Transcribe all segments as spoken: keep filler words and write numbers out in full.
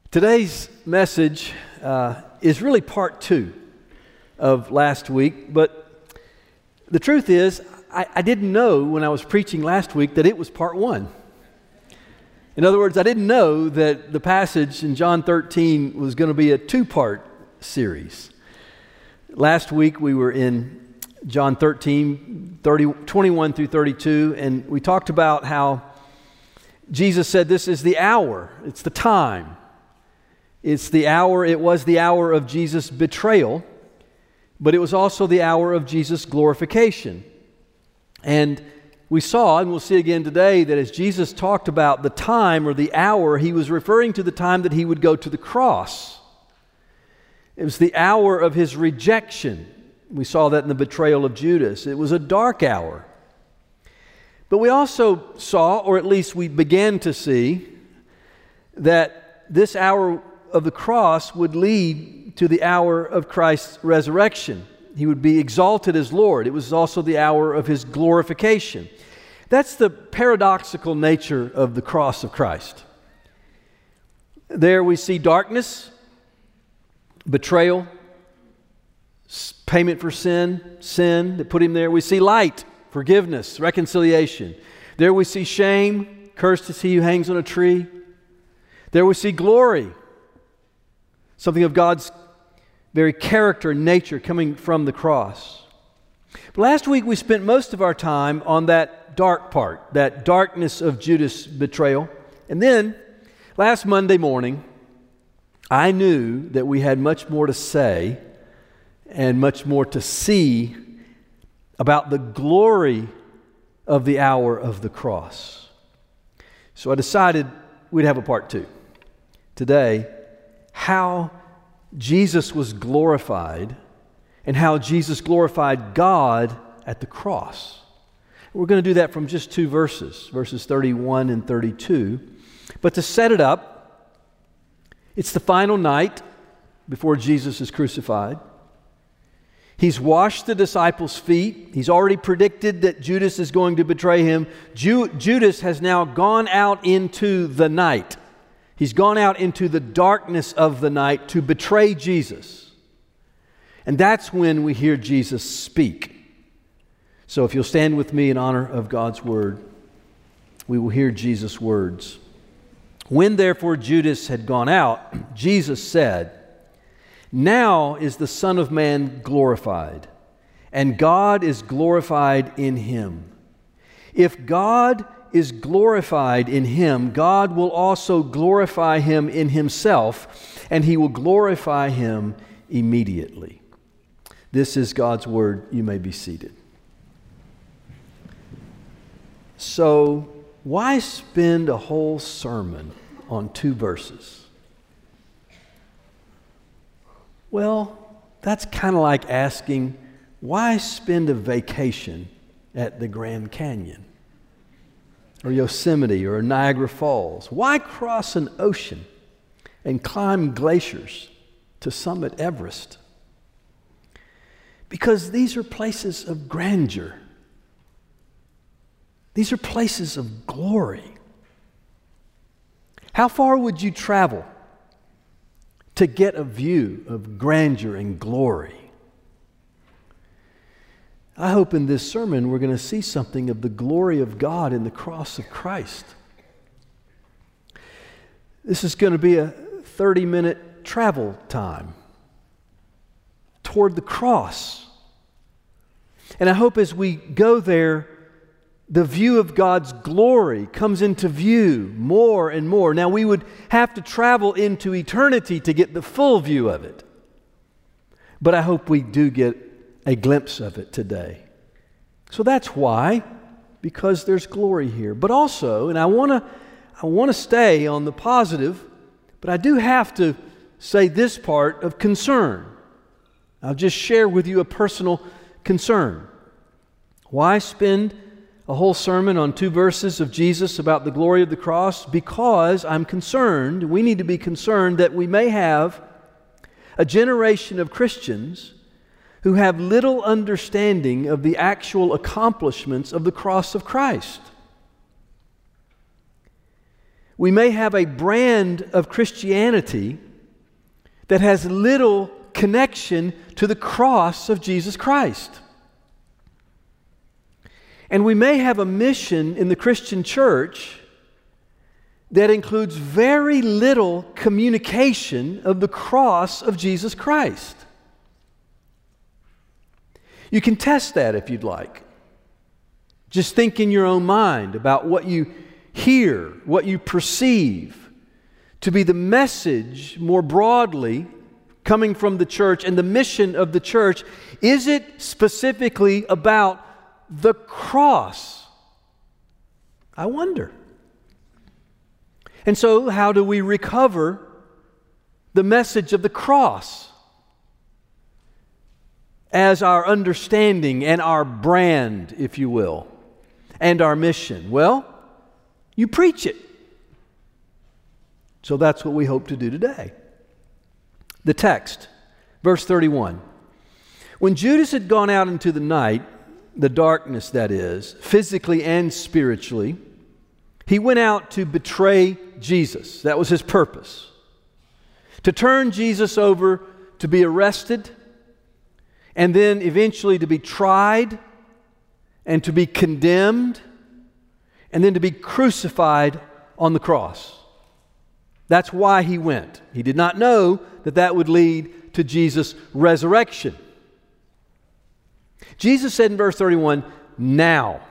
Today's message uh, is really part two of last week, but the truth is, I, I didn't know when I was preaching last week that it was part one. In other words, I didn't know that the passage in John thirteen was going to be a two-part series. Last week we were in John thirteen, thirty, twenty-one through thirty-two, and we talked about how Jesus said this is the hour, it's the time. It's the hour, it was the hour of Jesus' betrayal, but it was also the hour of Jesus' glorification. And we saw, and we'll see again today, that as Jesus talked about the time or the hour, he was referring to the time that he would go to the cross. It was the hour of his rejection. We saw that in the betrayal of Judas. It was a dark hour. But we also saw, or at least we began to see, that this hour of the cross would lead to the hour of Christ's resurrection. He would be exalted as Lord. It was also the hour of his glorification. That's the paradoxical nature of the cross of Christ. There we see darkness, betrayal, payment for sin, sin that put him there. We see light, forgiveness, reconciliation. There we see shame, cursed is he who hangs on a tree. There we see glory, something of God's very character and nature coming from the cross. But last week we spent most of our time on that dark part, that darkness of Judas' betrayal. And then, last Monday morning, I knew that we had much more to say and much more to see about the glory of the hour of the cross. So I decided we'd have a part two. Today, how Jesus was glorified and how Jesus glorified God at the cross. We're going to do that from just two verses, verses thirty-one and thirty-two. But to set it up, it's the final night before Jesus is crucified. He's washed the disciples' feet. He's already predicted that Judas is going to betray him. Ju- Judas has now gone out into the night. He's gone out into the darkness of the night to betray Jesus. And that's when we hear Jesus speak. So if you'll stand with me in honor of God's word, we will hear Jesus' words. When therefore Judas had gone out, Jesus said, "Now is the Son of Man glorified, and God is glorified in him. If God is glorified in him, God will also glorify him in himself, and he will glorify him immediately." This is God's word. You may be seated. So, why spend a whole sermon on two verses? Well, that's kind of like asking, why spend a vacation at the Grand Canyon? Or Yosemite, or Niagara Falls? Why cross an ocean and climb glaciers to summit Everest? Because these are places of grandeur. These are places of glory. How far would you travel to get a view of grandeur and glory? I hope in this sermon we're going to see something of the glory of God in the cross of Christ. This is going to be a thirty-minute travel time toward the cross. And I hope as we go there, the view of God's glory comes into view more and more. Now, we would have to travel into eternity to get the full view of it. But I hope we do get a glimpse of it today. So that's why, because there's glory here. But also, and I want to I want to stay on the positive, but I do have to say this part of concern. I'll just share with you a personal concern. Why spend a whole sermon on two verses of Jesus about the glory of the cross? Because I'm concerned, we need to be concerned that we may have a generation of Christians who have little understanding of the actual accomplishments of the cross of Christ. we may have a brand of Christianity that has little connection to the cross of Jesus Christ. And we may have a mission in the Christian church that includes very little communication of the cross of Jesus Christ. You can test that if you'd like. Just think in your own mind about what you hear, what you perceive to be the message more broadly coming from the church and the mission of the church. Is it specifically about the cross? I wonder. And so, how do we recover the message of the cross as our understanding and our brand, if you will, and our mission? Well, you preach it. So that's what we hope to do today. The text, verse thirty-one. When Judas had gone out into the night, the darkness that is, physically and spiritually, he went out to betray Jesus. That was his purpose. To turn Jesus over to be arrested, and then eventually to be tried, and to be condemned, and then to be crucified on the cross. That's why he went. He did not know that that would lead to Jesus' resurrection. Jesus said in verse thirty-one, now,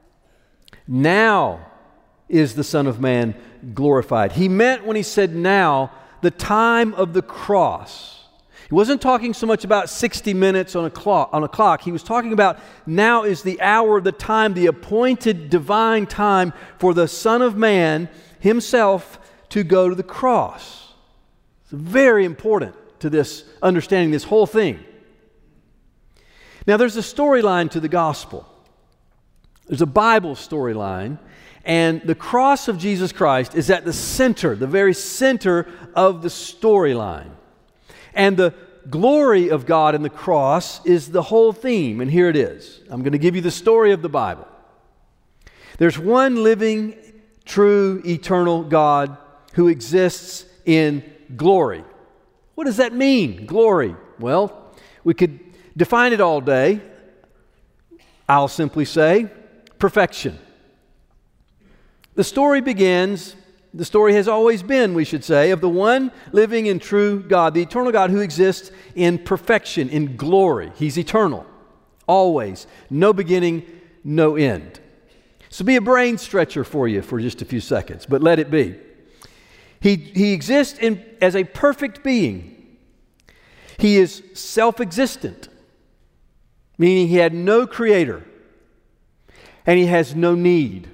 now is the Son of Man glorified. He meant when he said now, the time of the cross. He wasn't talking so much about sixty minutes on a clock. On a clock. He was talking about now is the hour, the time, the appointed divine time for the Son of Man himself to go to the cross. It's very important to this understanding this whole thing. Now there's a storyline to the gospel. There's a Bible storyline, and the cross of Jesus Christ is at the center, the very center of the storyline. And the glory of God in the cross is the whole theme, and here it is. I'm going to give you the story of the Bible. There's one living, true, eternal God who exists in glory. What does that mean, glory? Well, we could define it all day. I'll simply say perfection. The story begins, the story has always been, we should say, of the one living and true God, the eternal God who exists in perfection, in glory. He's eternal, always, no beginning, no end. So be a brain stretcher for you for just a few seconds, but let it be. He, he exists in, as a perfect being. He is self-existent, meaning he had no creator, and he has no need.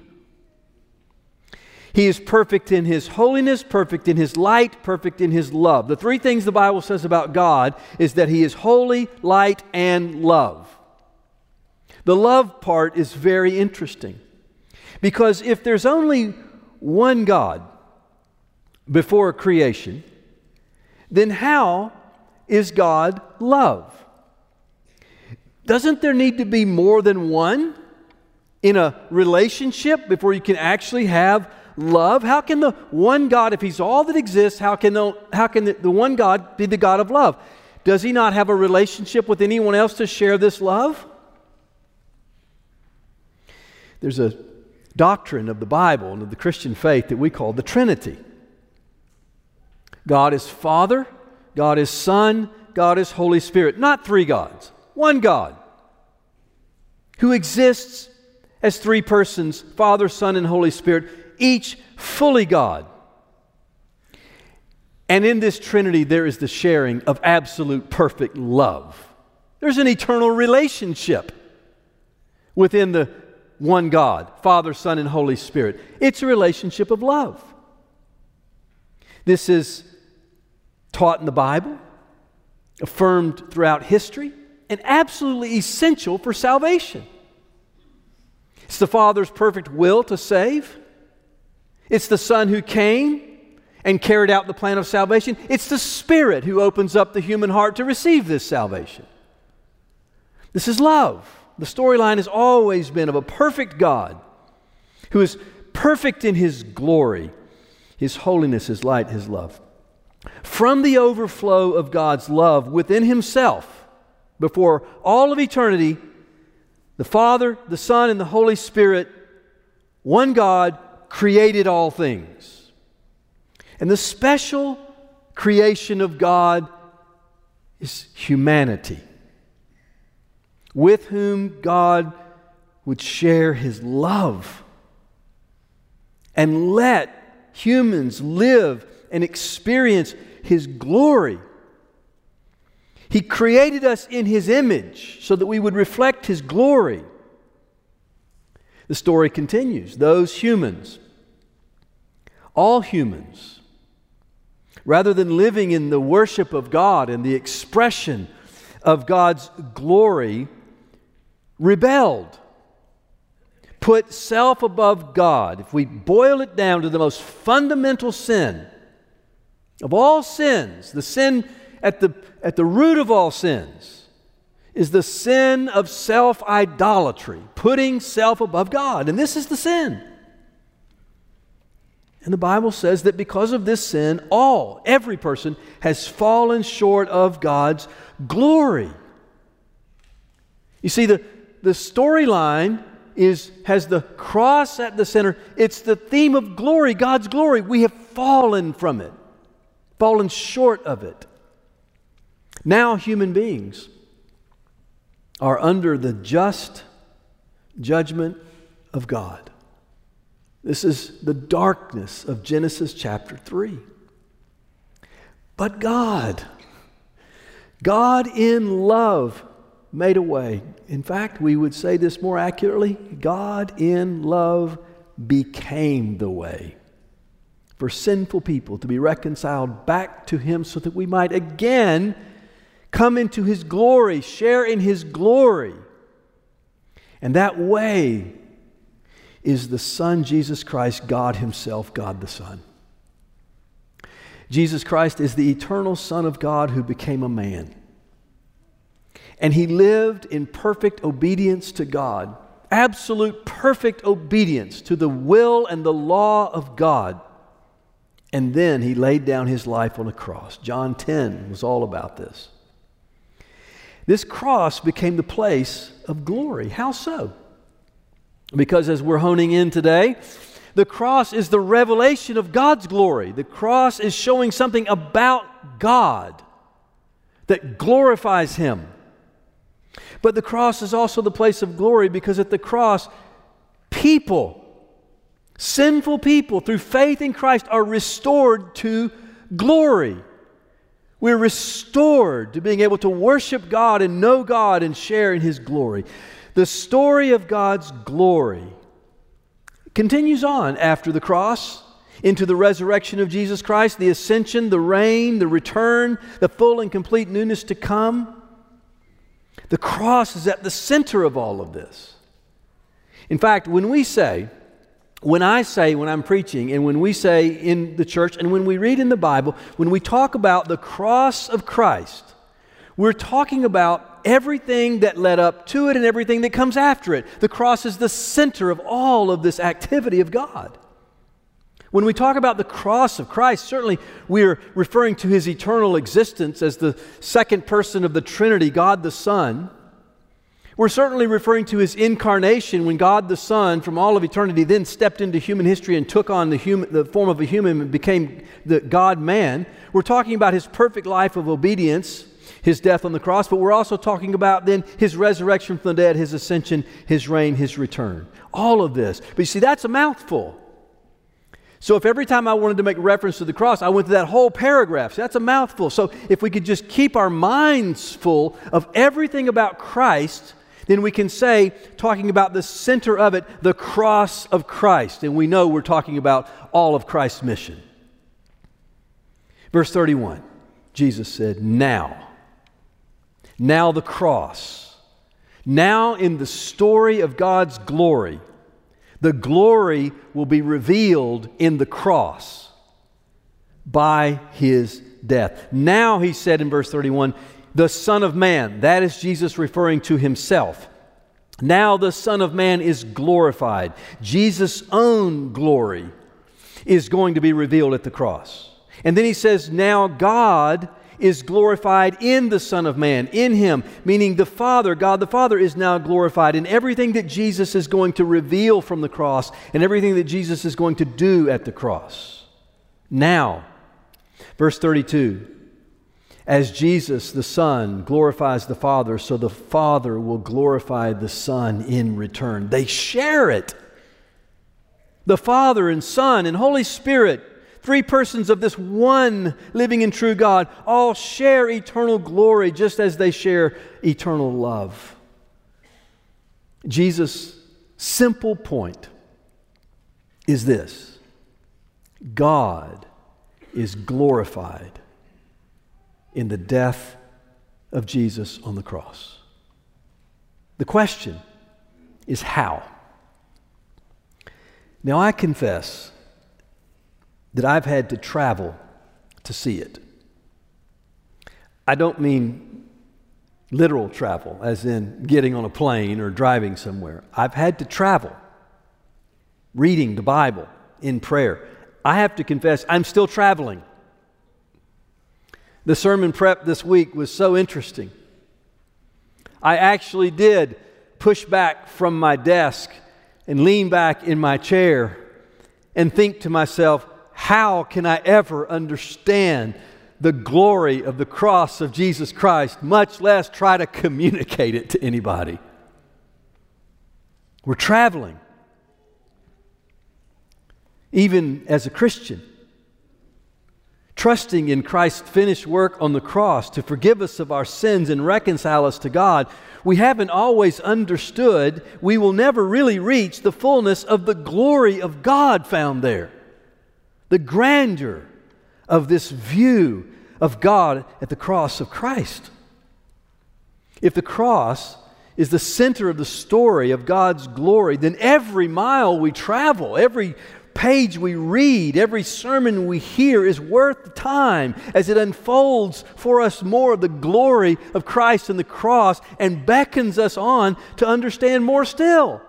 He is perfect in his holiness, perfect in his light, perfect in his love. The three things the Bible says about God is that he is holy, light, and love. The love part is very interesting, because if there's only one God before creation, then how is God love? Doesn't there need to be more than one in a relationship before you can actually have love? How can the one God, if he's all that exists, how can the, how can the, the one God be the God of love? Does he not have a relationship with anyone else to share this love? There's a doctrine of the Bible and of the Christian faith that we call the Trinity. God is Father, God is Son, God is Holy Spirit. Not three gods, one God who exists as three persons, Father, Son, and Holy Spirit, each fully God. And in this Trinity, there is the sharing of absolute perfect love. There's an eternal relationship within the one God, Father, Son, and Holy Spirit. It's a relationship of love. This is taught in the Bible, affirmed throughout history, and absolutely essential for salvation. It's the Father's perfect will to save. It's the Son who came and carried out the plan of salvation. It's the Spirit who opens up the human heart to receive this salvation. This is love. The storyline has always been of a perfect God who is perfect in his glory. His holiness, His light, His love. From the overflow of God's love within Himself, before all of eternity, the Father, the Son, and the Holy Spirit, one God, created all things. And the special creation of God is humanity, with whom God would share His love and let humans live and experience His glory. He created us in His image so that we would reflect His glory. The story continues. Those humans, all humans, rather than living in the worship of God and the expression of God's glory, rebelled, put self above God. If we boil it down to the most fundamental sin of all sins, the sin at the, at the root of all sins is the sin of self-idolatry, putting self above God. And this is the sin. And the Bible says that because of this sin, all, every person has fallen short of God's glory. You see, the, the storyline is has the cross at the center. It's the theme of glory, God's glory. We have fallen from it, fallen short of it. Now human beings are under the just judgment of God. This is the darkness of Genesis chapter three. But God, God in love made a way. In fact, we would say this more accurately, God in love became the way for sinful people to be reconciled back to Him so that we might again come into His glory, share in His glory. And that way is the Son, Jesus Christ, God Himself, God the Son. Jesus Christ is the eternal Son of God who became a man. And He lived in perfect obedience to God, absolute perfect obedience to the will and the law of God. And then He laid down His life on a cross. John ten was all about this. This cross became the place of glory. How so? Because as we're honing in today, the cross is the revelation of God's glory. The cross is showing something about God that glorifies Him. But the cross is also the place of glory because at the cross, people, sinful people, through faith in Christ are restored to glory. We're restored to being able to worship God and know God and share in His glory. The story of God's glory continues on after the cross into the resurrection of Jesus Christ, the ascension, the reign, the return, the full and complete newness to come. The cross is at the center of all of this. In fact, when we say, when I say, when I'm preaching, and when we say in the church, and when we read in the Bible, when we talk about the cross of Christ, we're talking about everything that led up to it and everything that comes after it. The cross is the center of all of this activity of God. When we talk about the cross of Christ, certainly we're referring to His eternal existence as the second person of the Trinity, God the Son. We're certainly referring to His incarnation when God the Son from all of eternity then stepped into human history and took on the, human, the form of a human and became the God-man. We're talking about His perfect life of obedience, His death on the cross, but we're also talking about then His resurrection from the dead, His ascension, His reign, His return. All of this. But you see, that's a mouthful. So if every time I wanted to make reference to the cross, I went to that whole paragraph, see, that's a mouthful. So if we could just keep our minds full of everything about Christ, then we can say, talking about the center of it, the cross of Christ. And we know we're talking about all of Christ's mission. Verse thirty-one, Jesus said, now. Now the cross. Now in the story of God's glory, the glory will be revealed in the cross by His death. Now, He said in verse thirty-one, the Son of Man, that is Jesus referring to Himself. Now the Son of Man is glorified. Jesus' own glory is going to be revealed at the cross. And then he says, now God is glorified in the Son of Man, in Him, meaning the Father, God the Father is now glorified in everything that Jesus is going to reveal from the cross and everything that Jesus is going to do at the cross. Now, verse thirty-two, as Jesus, the Son, glorifies the Father, so the Father will glorify the Son in return. They share it. The Father and Son and Holy Spirit, three persons of this one living and true God, all share eternal glory just as they share eternal love. Jesus' simple point is this: God is glorified in the death of Jesus on the cross. The question is how? Now, I confess that I've had to travel to see it. I don't mean literal travel, as in getting on a plane or driving somewhere. I've had to travel, reading the Bible in prayer. I have to confess, I'm still traveling. The sermon prep this week was so interesting. I actually did push back from my desk and lean back in my chair and think to myself, how can I ever understand the glory of the cross of Jesus Christ, much less try to communicate it to anybody? We're traveling. Even as a Christian, trusting in Christ's finished work on the cross to forgive us of our sins and reconcile us to God, we haven't always understood, we will never really reach the fullness of the glory of God found there. The grandeur of this view of God at the cross of Christ. If the cross is the center of the story of God's glory, then every mile we travel, every page we read, every sermon we hear is worth the time as it unfolds for us more of the glory of Christ and the cross and beckons us on to understand more still.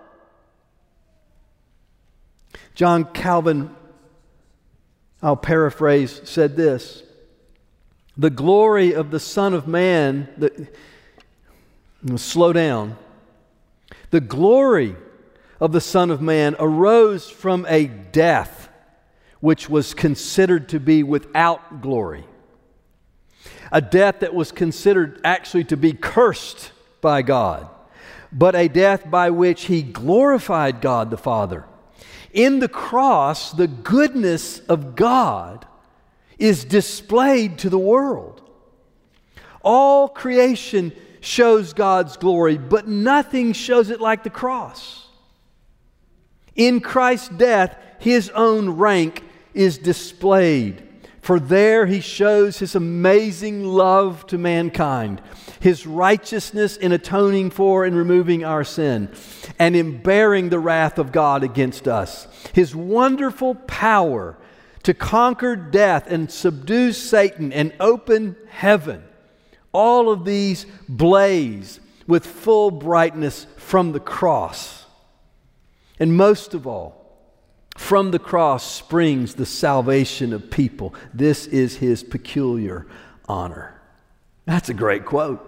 John Calvin, I'll paraphrase, said this: the glory of the Son of Man, the, slow down, the glory of the Son of Man arose from a death which was considered to be without glory. A death that was considered actually to be cursed by God, but a death by which He glorified God the Father. In the cross, the goodness of God is displayed to the world. All creation shows God's glory, but nothing shows it like the cross. In Christ's death, His own rank is displayed. For there He shows His amazing love to mankind, His righteousness in atoning for and removing our sin, and in bearing the wrath of God against us, His wonderful power to conquer death and subdue Satan and open heaven. All of these blaze with full brightness from the cross. And most of all, from the cross springs the salvation of people. This is His peculiar honor. That's a great quote.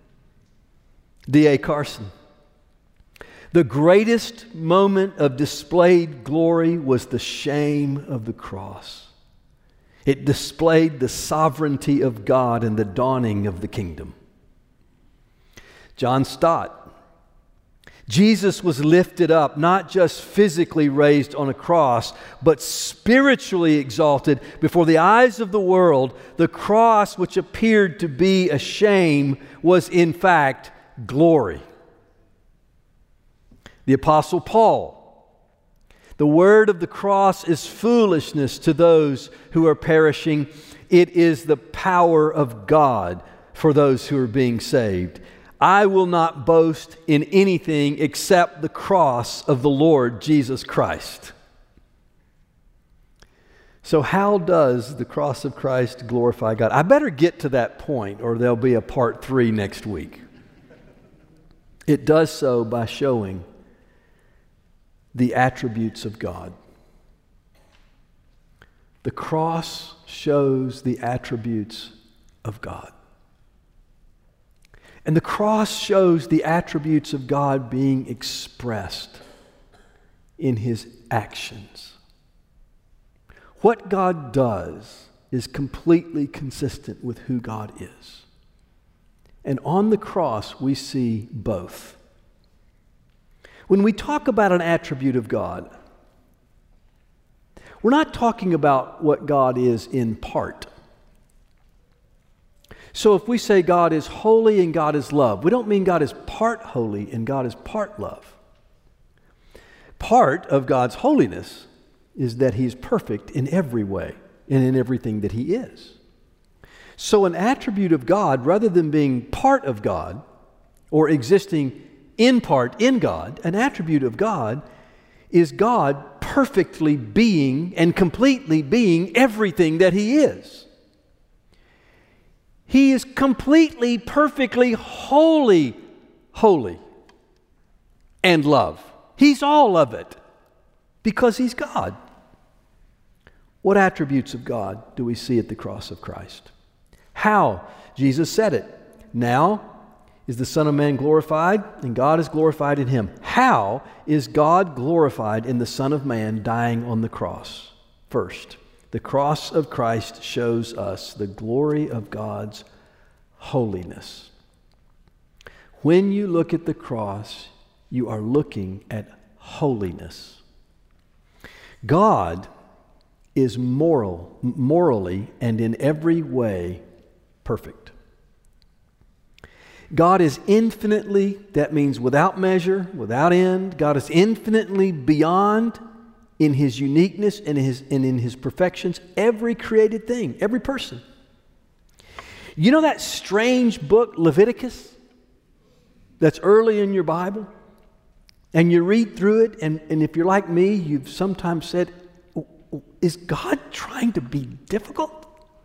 D A Carson. The greatest moment of displayed glory was the shame of the cross. It displayed the sovereignty of God and the dawning of the kingdom. John Stott. Jesus was lifted up, not just physically raised on a cross, but spiritually exalted before the eyes of the world. The cross, which appeared to be a shame, was in fact glory. The Apostle Paul. The word of the cross is foolishness to those who are perishing. It is the power of God for those who are being saved. I will not boast in anything except the cross of the Lord Jesus Christ. So how does the cross of Christ glorify God? I better get to that point or there'll be a part three next week. It does so by showing the attributes of God. The cross shows the attributes of God. And the cross shows the attributes of God being expressed in His actions. What God does is completely consistent with who God is. And on the cross, we see both. When we talk about an attribute of God, we're not talking about what God is in part. So if we say God is holy and God is love, we don't mean God is part holy and God is part love. Part of God's holiness is that He is perfect in every way and in everything that He is. So an attribute of God, rather than being part of God or existing in part in God, an attribute of God is God perfectly being and completely being everything that He is. He is completely, perfectly, wholly, holy and love. He's all of it because He's God. What attributes of God do we see at the cross of Christ? How? Jesus said it. Now is the Son of Man glorified, and God is glorified in Him. How is God glorified in the Son of Man dying on the cross? First, the cross of Christ shows us the glory of God's holiness. When you look at the cross, you are looking at holiness. God is moral, morally and in every way perfect. God is infinitely, that means without measure, without end. God is infinitely beyond in His uniqueness and, his, and in His perfections, every created thing, every person. You know that strange book, Leviticus, that's early in your Bible? And you read through it, and, and if you're like me, you've sometimes said, is God trying to be difficult?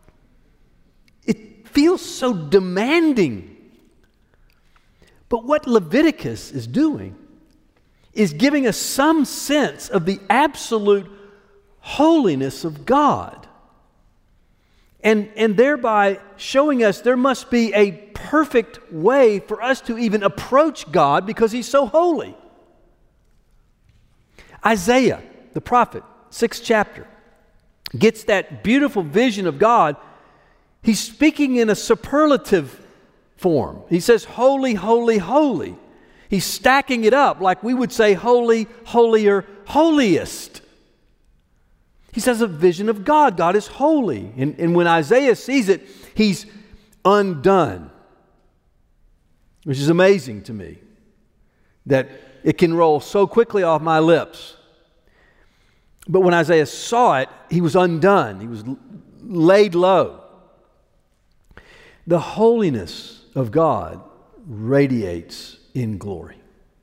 It feels so demanding. But what Leviticus is doing is giving us some sense of the absolute holiness of God. And, and thereby showing us there must be a perfect way for us to even approach God because He's so holy. Isaiah, the prophet, sixth chapter, gets that beautiful vision of God. He's speaking in a superlative form. He says, holy, holy, holy. He's stacking it up like we would say holy, holier, holiest. He says a vision of God. God is holy. And, and when Isaiah sees it, he's undone. Which is amazing to me that it can roll so quickly off my lips. But when Isaiah saw it, he was undone. He was laid low. The holiness of God radiates in glory.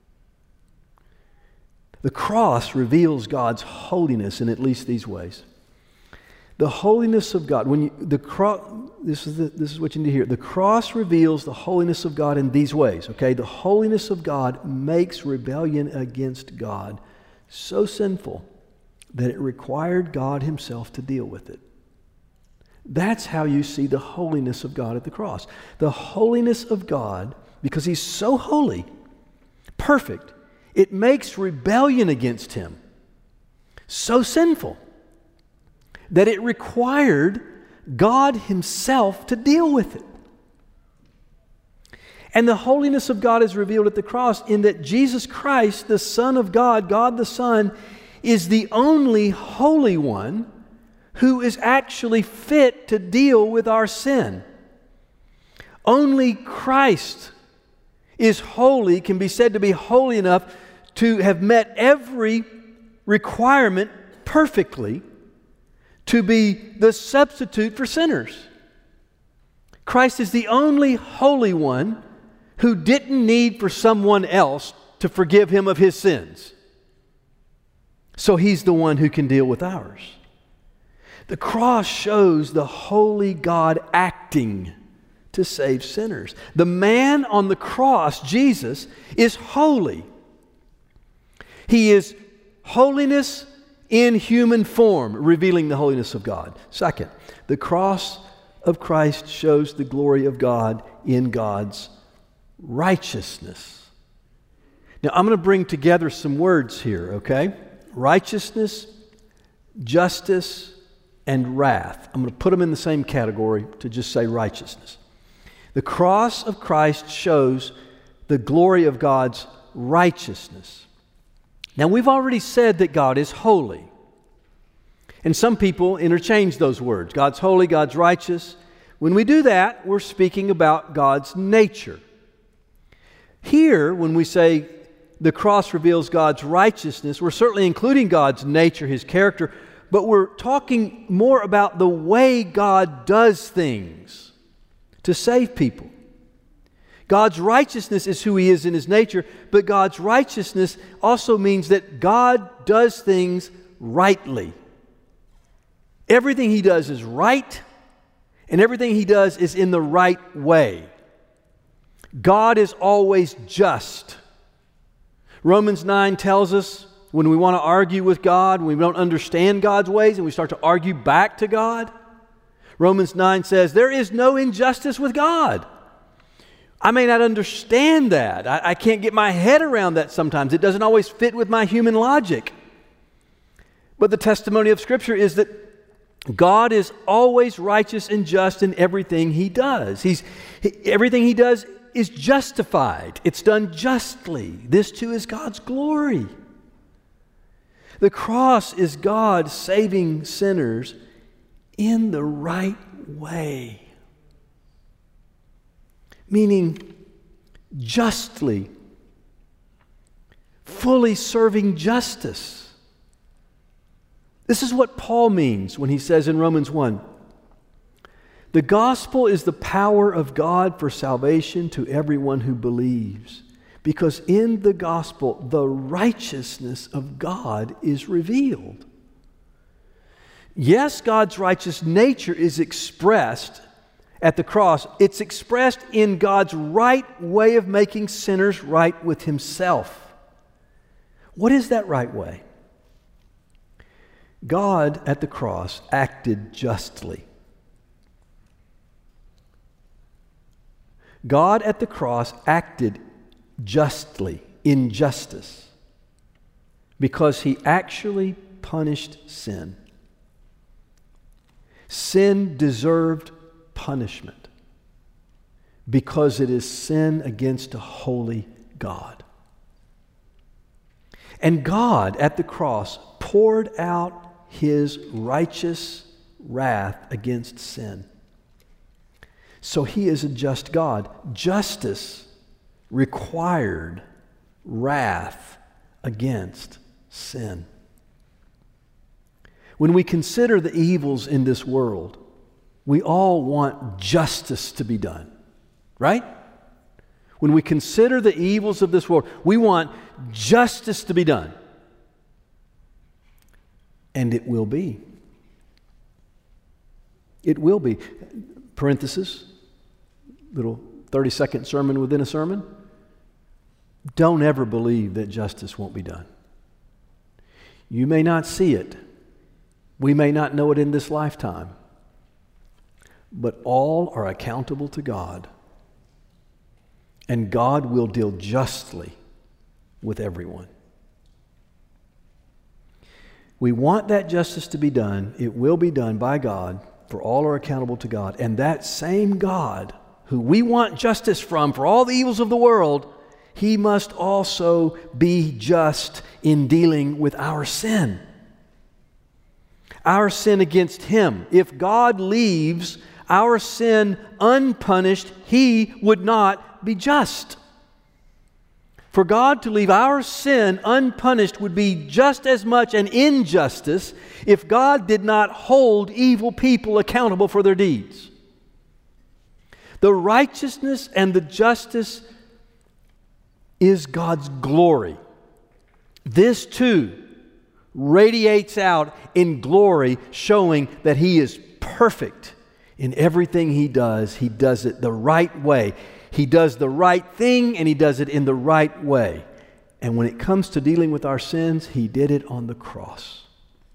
The cross reveals God's holiness in at least these ways. The holiness of God, when you, the cross, this is the, this is what you need to hear. The cross reveals the holiness of God in these ways. Okay, the holiness of God makes rebellion against God so sinful that it required God Himself to deal with it. That's how you see the holiness of God at the cross. The holiness of God, because He's so holy, perfect, it makes rebellion against Him so sinful that it required God Himself to deal with it. And the holiness of God is revealed at the cross in that Jesus Christ, the Son of God, God the Son, is the only holy one who is actually fit to deal with our sin. Only Christ is holy, can be said to be holy enough to have met every requirement perfectly to be the substitute for sinners. Christ is the only holy one who didn't need for someone else to forgive him of his sins. So He's the one who can deal with ours. The cross shows the holy God acting to save sinners. The man on the cross, Jesus, is holy. He is holiness in human form, revealing the holiness of God. Second, the cross of Christ shows the glory of God in God's righteousness. Now, I'm going to bring together some words here, okay? Righteousness, justice, and wrath. I'm going to put them in the same category to just say righteousness. The cross of Christ shows the glory of God's righteousness. Now, we've already said that God is holy. And some people interchange those words. God's holy, God's righteous. When we do that, we're speaking about God's nature. Here, when we say the cross reveals God's righteousness, we're certainly including God's nature, His character, but we're talking more about the way God does things to save people. God's righteousness is who He is in His nature, but God's righteousness also means that God does things rightly. Everything He does is right, and everything He does is in the right way. God is always just. Romans nine tells us when we want to argue with God, when we don't understand God's ways, and we start to argue back to God, Romans nine says, there is no injustice with God. I may not understand that. I, I can't get my head around that sometimes. It doesn't always fit with my human logic. But the testimony of Scripture is that God is always righteous and just in everything He does. He's, he, everything He does is justified. It's done justly. This too is God's glory. The cross is God saving sinners in the right way. Meaning justly, fully serving justice. This is what Paul means when he says in Romans one, the gospel is the power of God for salvation to everyone who believes, because in the gospel the righteousness of God is revealed. Yes, God's righteous nature is expressed at the cross. It's expressed in God's right way of making sinners right with Himself. What is that right way? God at the cross acted justly. God at the cross acted justly, in justice, because He actually punished sin. Sin deserved punishment because it is sin against a holy God. And God at the cross poured out His righteous wrath against sin. So He is a just God. Justice required wrath against sin. When we consider the evils in this world, we all want justice to be done, right? When we consider the evils of this world, we want justice to be done. And it will be. It will be. Parenthesis, little thirty-second sermon within a sermon. Don't ever believe that justice won't be done. You may not see it. We may not know it in this lifetime. But all are accountable to God. And God will deal justly with everyone. We want that justice to be done. It will be done by God, for all are accountable to God. And that same God who we want justice from for all the evils of the world, He must also be just in dealing with our sin. Our sin against Him. If God leaves our sin unpunished, He would not be just. For God to leave our sin unpunished would be just as much an injustice if God did not hold evil people accountable for their deeds. The righteousness and the justice is God's glory. This too radiates out in glory, showing that He is perfect in everything He does. He does it the right way. He does the right thing, and He does it in the right way. And when it comes to dealing with our sins, He did it on the cross.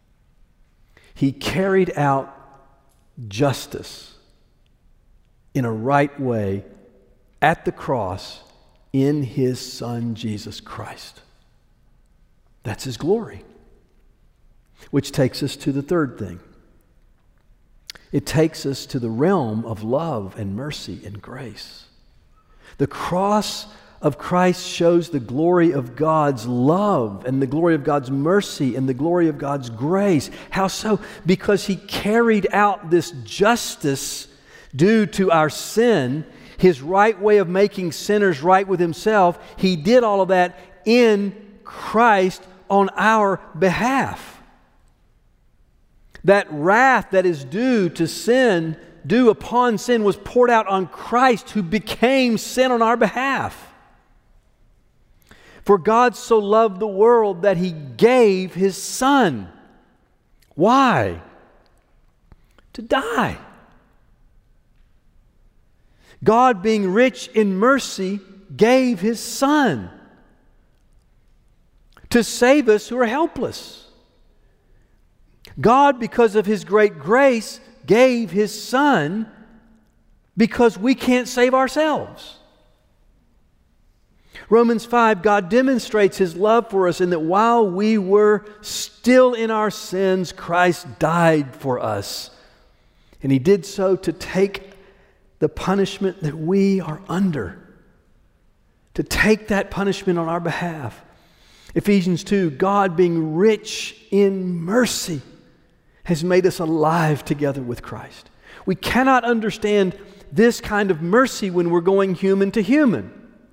He carried out justice in a right way at the cross in His Son, Jesus Christ. That's His glory. Which takes us to the third thing. It takes us to the realm of love and mercy and grace. The cross of Christ shows the glory of God's love and the glory of God's mercy and the glory of God's grace. How so? Because He carried out this justice due to our sin, His right way of making sinners right with Himself. He did all of that in Christ on our behalf. That wrath that is due to sin, due upon sin, was poured out on Christ, who became sin on our behalf. For God so loved the world that He gave His Son. Why? To die. God, being rich in mercy, gave His Son to save us who are helpless. God, because of His great grace, gave His Son because we can't save ourselves. Romans five, God demonstrates His love for us in that while we were still in our sins, Christ died for us. And He did so to take the punishment that we are under, to take that punishment on our behalf. Ephesians two, God, being rich in mercy, has made us alive together with Christ. We cannot understand this kind of mercy when we're going human to human.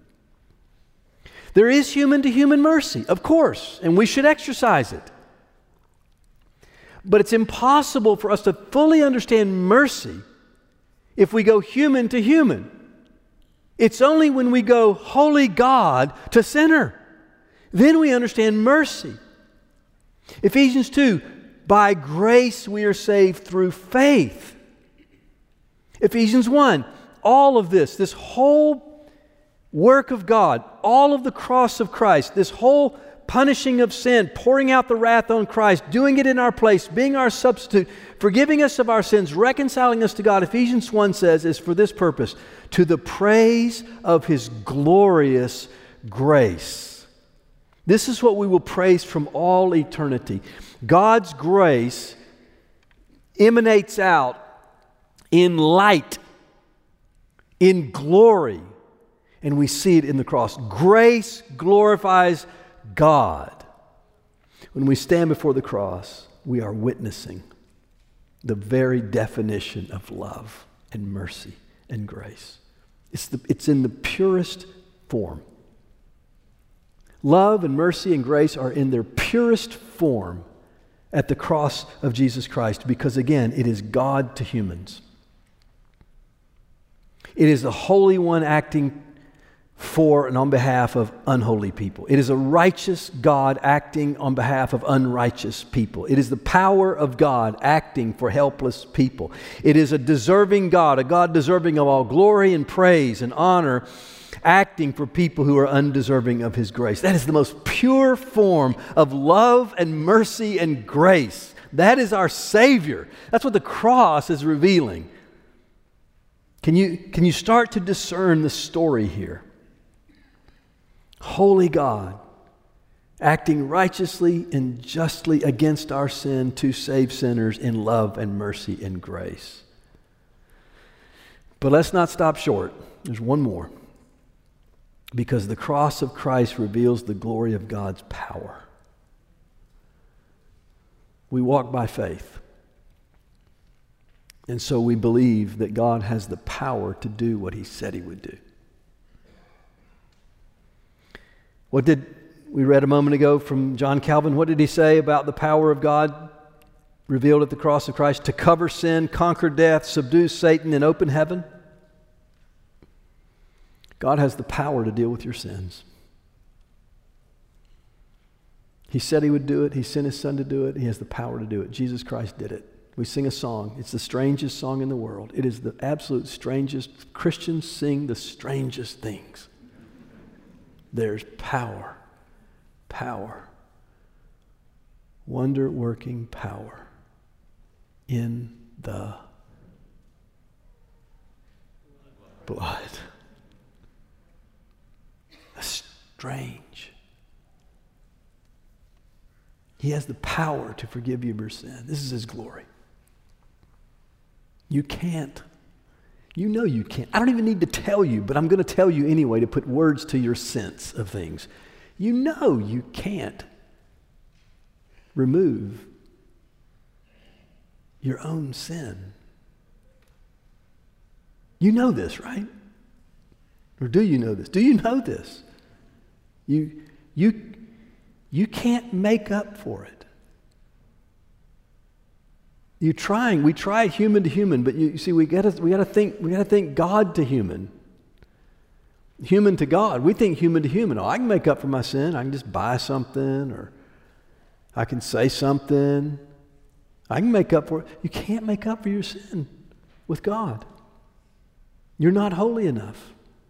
There is human to human mercy, of course, and we should exercise it. But it's impossible for us to fully understand mercy if we go human to human. It's only when we go holy God to sinner, then we understand mercy. Ephesians two, by grace we are saved through faith. Ephesians one, all of this, this whole work of God, all of the cross of Christ, this whole punishing of sin, pouring out the wrath on Christ, doing it in our place, being our substitute, forgiving us of our sins, reconciling us to God, Ephesians one says, is for this purpose, to the praise of His glorious grace. This is what we will praise from all eternity. God's grace emanates out in light, in glory, and we see it in the cross. Grace glorifies God. When we stand before the cross, we are witnessing the very definition of love and mercy and grace. It's, the, it's in the purest form. Love and mercy and grace are in their purest form at the cross of Jesus Christ, because again, it is God to humans. It is the Holy One acting for and on behalf of unholy people. It is a righteous God acting on behalf of unrighteous people. It is the power of God acting for helpless people. It is a deserving God, a God deserving of all glory and praise and honor, acting for people who are undeserving of His grace. That is the most pure form of love and mercy and grace. That is our Savior. That's what the cross is revealing. Can you, can you start to discern the story here? Holy God, acting righteously and justly against our sin to save sinners in love and mercy and grace. But let's not stop short. There's one more. Because the cross of Christ reveals the glory of God's power. We walk by faith. And so we believe that God has the power to do what He said He would do. What did we read a moment ago from John Calvin? What did he say about the power of God revealed at the cross of Christ? To cover sin, conquer death, subdue Satan, and open heaven. God has the power to deal with your sins. He said He would do it. He sent His Son to do it. He has the power to do it. Jesus Christ did it. We sing a song. It's the strangest song in the world. It is the absolute strangest. Christians sing the strangest things. There's power, power, wonder-working power in the blood. That's strange. He has the power to forgive you of your sin. This is His glory. You can't. You know you can't. I don't even need to tell you, but I'm going to tell you anyway to put words to your sense of things. You know you can't remove your own sin. You know this, right? Or do you know this? Do you know this? You, you, you can't make up for it. You trying, we try human to human, but you, you see, we gotta we gotta think we gotta think God to human. Human to God. We think human to human. Oh, I can make up for my sin. I can just buy something, or I can say something. I can make up for it. You can't make up for your sin with God. You're not holy enough.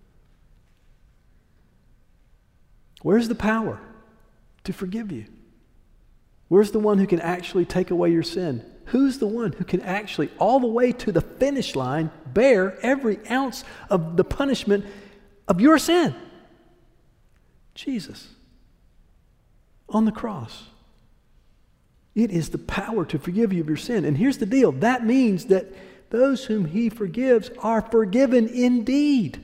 Where's the power to forgive you? Where's the one who can actually take away your sin? Who's the one who can actually, all the way to the finish line, bear every ounce of the punishment of your sin? Jesus. On the cross. It is the power to forgive you of your sin. And here's the deal. That means that those whom He forgives are forgiven indeed.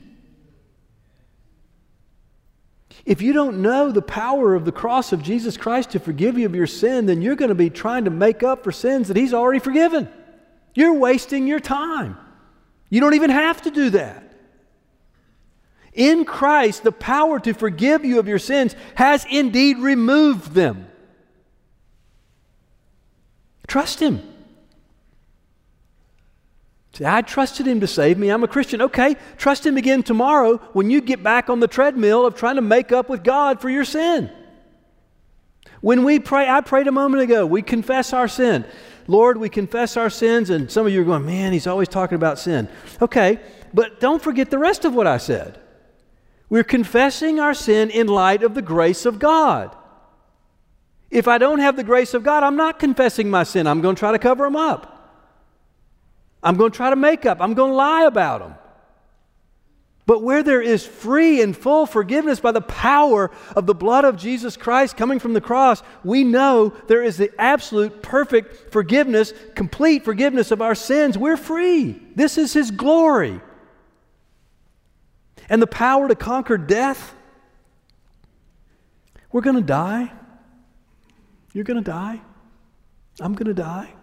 If you don't know the power of the cross of Jesus Christ to forgive you of your sin, then you're going to be trying to make up for sins that He's already forgiven. You're wasting your time. You don't even have to do that. In Christ, the power to forgive you of your sins has indeed removed them. Trust Him. See, I trusted Him to save me. I'm a Christian. Okay, trust Him again tomorrow when you get back on the treadmill of trying to make up with God for your sin. When we pray, I prayed a moment ago, we confess our sin. Lord, we confess our sins, and some of you are going, man, he's always talking about sin. Okay, but don't forget the rest of what I said. We're confessing our sin in light of the grace of God. If I don't have the grace of God, I'm not confessing my sin. I'm going to try to cover them up. I'm going to try to make up. I'm going to lie about them. But where there is free and full forgiveness by the power of the blood of Jesus Christ coming from the cross, we know there is the absolute perfect forgiveness, complete forgiveness of our sins. We're free. This is His glory. And the power to conquer death. We're going to die. You're going to die. I'm going to die.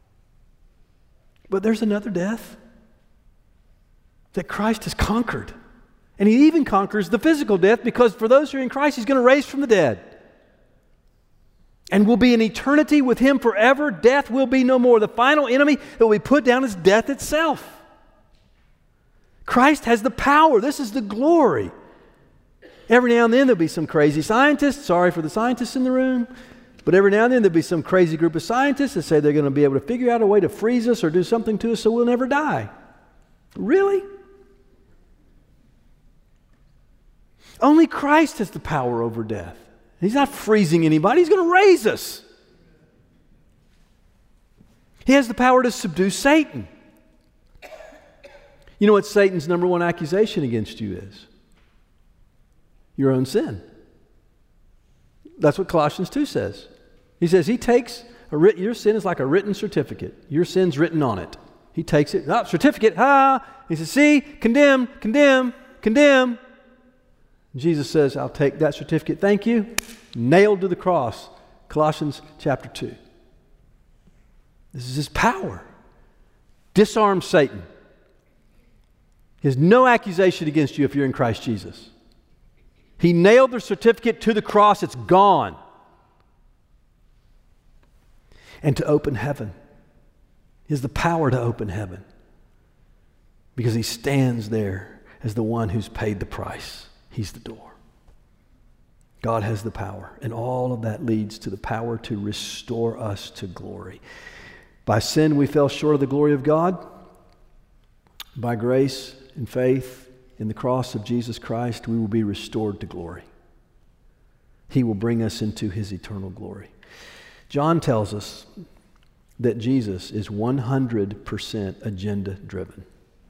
But there's another death that Christ has conquered. And He even conquers the physical death, because for those who are in Christ, He's going to raise from the dead. And we'll be in eternity with Him forever. Death will be no more. The final enemy that will be put down is death itself. Christ has the power. This is the glory. Every now and then there'll be some crazy scientists. Sorry for the scientists in the room. But every now and then there'll be some crazy group of scientists that say they're going to be able to figure out a way to freeze us or do something to us so we'll never die. Really? Only Christ has the power over death. He's not freezing anybody. He's going to raise us. He has the power to subdue Satan. You know what Satan's number one accusation against you is? Your own sin. That's what Colossians two says. He says he takes, a writ- your sin is like a written certificate. Your sin's written on it. He takes it, oh, certificate, ha! He says, see, condemn, condemn, condemn. Jesus says, I'll take that certificate, thank you. Nailed to the cross. Colossians chapter two. This is His power. Disarm Satan. He has no accusation against you if you're in Christ Jesus. He nailed the certificate to the cross. It's gone. And to open heaven. He has the power to open heaven. Because He stands there as the one who's paid the price. He's the door. God has the power. And all of that leads to the power to restore us to glory. By sin we fell short of the glory of God. By grace and faith in the cross of Jesus Christ, we will be restored to glory. He will bring us into His eternal glory. John tells us that Jesus is one hundred percent agenda driven.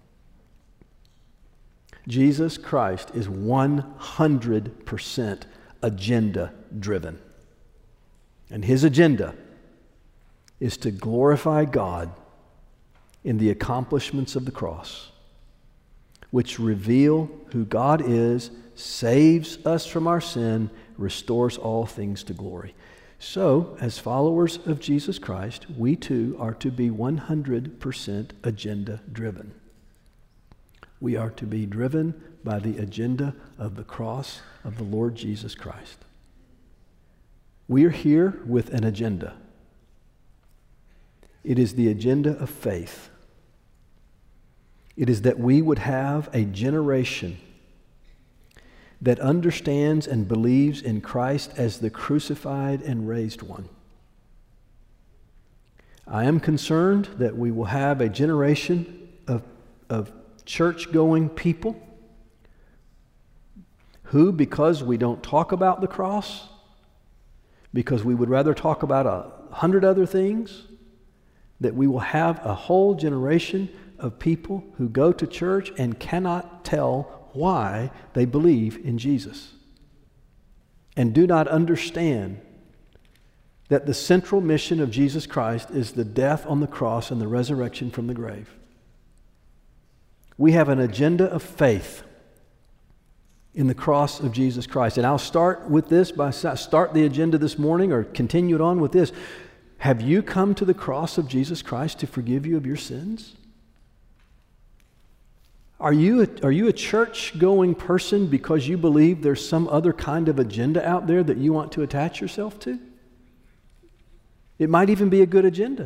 Jesus Christ is one hundred percent agenda driven. And his agenda is to glorify God in the accomplishments of the cross, which reveal who God is, saves us from our sin, restores all things to glory. So, as followers of Jesus Christ, we too are to be one hundred percent agenda driven. We are to be driven by the agenda of the cross of the Lord Jesus Christ. We are here with an agenda. It is the agenda of faith. It is that we would have a generation that understands and believes in Christ as the crucified and raised one. I am concerned that we will have a generation of, of church-going people who, because we don't talk about the cross, because we would rather talk about a hundred other things, that we will have a whole generation of people who go to church and cannot tell why they believe in Jesus and do not understand that the central mission of Jesus Christ is the death on the cross and the resurrection from the grave. We have an agenda of faith in the cross of Jesus Christ. And I'll start with this, by start the agenda this morning or continue it on with this. Have you come to the cross of Jesus Christ to forgive you of your sins? Are you a, are you a church-going person because you believe there's some other kind of agenda out there that you want to attach yourself to? It might even be a good agenda.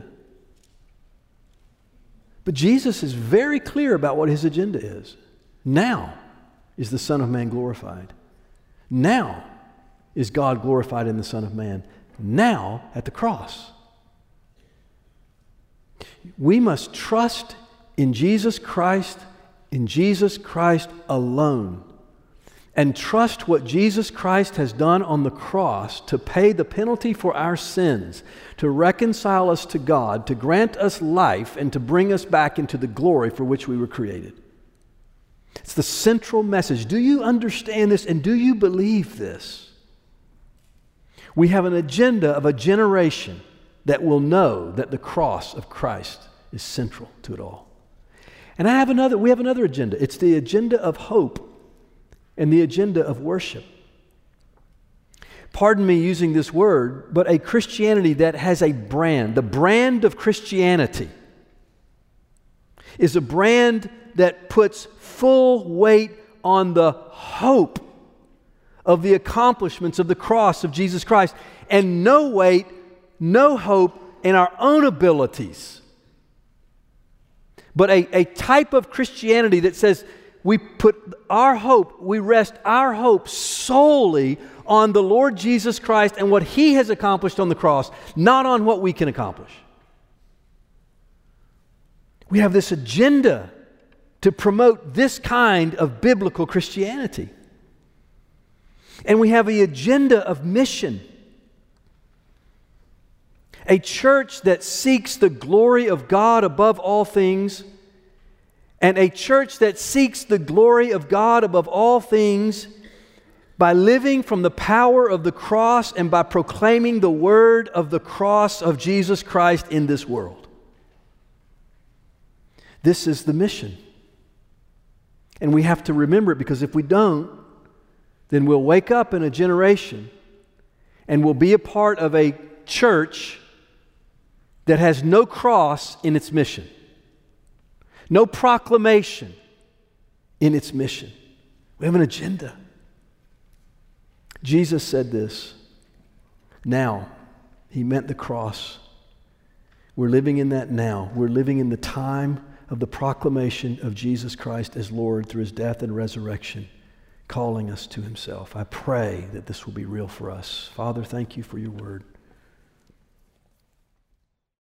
But Jesus is very clear about what his agenda is. Now is the Son of Man glorified. Now is God glorified in the Son of Man. Now at the cross. We must trust in Jesus Christ, in Jesus Christ alone, and trust what Jesus Christ has done on the cross to pay the penalty for our sins, to reconcile us to God, to grant us life, and to bring us back into the glory for which we were created. It's the central message. Do you understand this and do you believe this? We have an agenda of a generation that will know that the cross of Christ is central to it all. And I have another, we have another agenda. It's the agenda of hope and the agenda of worship. Pardon me using this word, but a Christianity that has a brand. The brand of Christianity is a brand that puts full weight on the hope of the accomplishments of the cross of Jesus Christ, and no weight, no hope in our own abilities. But a, a type of Christianity that says we put our hope, we rest our hope solely on the Lord Jesus Christ and what He has accomplished on the cross, not on what we can accomplish. We have this agenda to promote this kind of biblical Christianity. And we have the agenda of mission. A church that seeks the glory of God above all things, and a church that seeks the glory of God above all things by living from the power of the cross and by proclaiming the word of the cross of Jesus Christ in this world. This is the mission. And we have to remember it, because if we don't, then we'll wake up in a generation and we'll be a part of a church that has no cross in its mission, no proclamation in its mission. We have an agenda. Jesus said this. Now, He meant the cross. We're living in that now. We're living in the time of the proclamation of Jesus Christ as Lord through His death and resurrection, calling us to Himself. I pray that this will be real for us. Father, thank You for Your word.